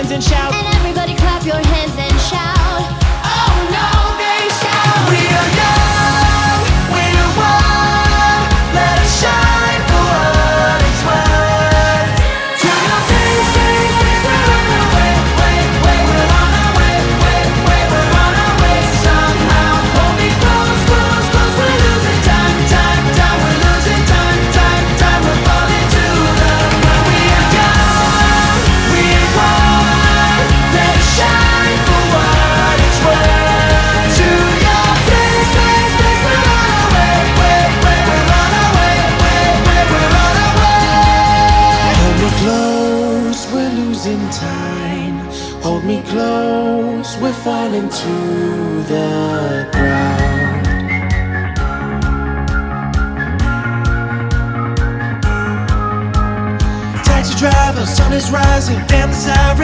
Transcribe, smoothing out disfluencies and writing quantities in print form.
hands and shout. And everybody clap your hands and shout. Oh no, they shout. We are young, we are one. Let us shine for what it's worth. To your face, face, face, we're on our way, way, way. We're on our way, way, way. We're on our way somehow. Hold me close, close, close. We're losing time, time, time. We're losing time, time, time. We're falling to the ground. We are young, we are one. Let us shine for what it's worth. To your face, face, face. We're on our way, way, way. We're on our way, way, way. We're on our way. Hold me close, we're losing time. Hold me close, we're falling to the ground. Taxi driver, sun is rising, damn the siren.